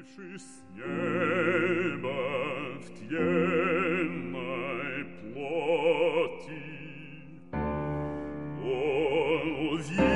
Тиши с неба в тленной плоти. Он увидел